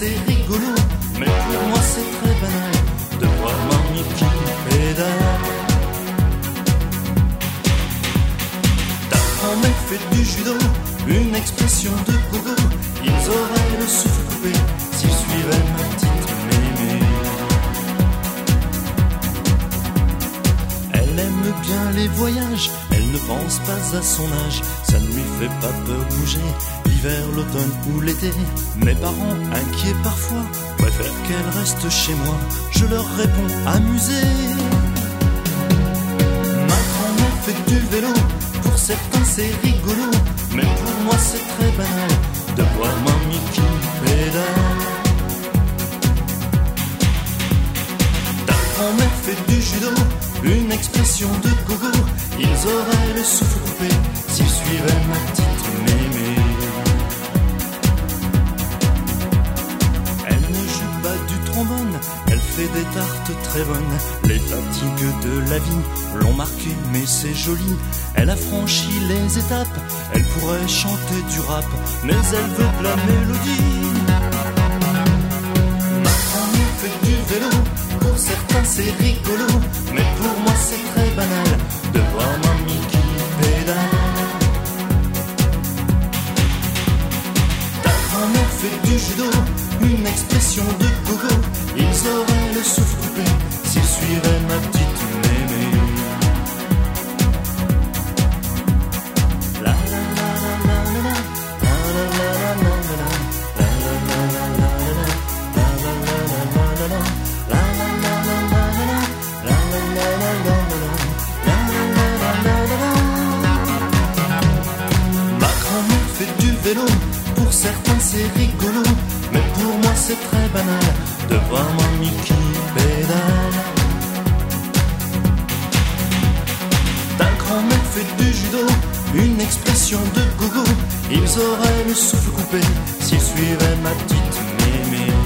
c'est rigolo, mais pour moi c'est très banal de voir mamie qui pédale. Ta grand-mère fait du judo, une expression de gogo. Ils auraient le souffle coupé s'ils suivaient ma petite mémé. Elle aime bien les voyages, elle ne pense pas à son âge. Ça ne lui fait pas peur bouger, l'hiver, l'automne ou l'été. Mes parents, inquiets parfois, préfèrent qu'elle reste chez moi. Je leur réponds amusé. Ma grand-mère fait du vélo, pour certains c'est rigolo, mais pour moi c'est très banal de voir mamie qui pédale. Ta grand-mère fait du judo, une expression de gogo. Ils auraient le souffle coupé s'ils suivaient ma petite mémé. Elle ne joue pas du trombone, elle fait des tartes très bonnes. Les fatigues de la vie l'ont marquée, mais c'est joli. Elle a franchi les étapes, elle pourrait chanter du rap, mais elle veut de la mélodie. Ma grand-mère fait du vélo, pour certains c'est rigolo, mais pour moi c'est très banal de voir mamie qui pédale. Ta grand-mère fait du judo, une expression de gogo. Ils auraient le souffle coupé s'ils suivaient ma petite mémé. Pour certains c'est rigolo, mais pour moi c'est très banal de voir mamie qui pédale. Ta grand-mère fait du judo, une expression de gogo. Ils auraient le souffle coupé s'ils suivaient ma petite mémé.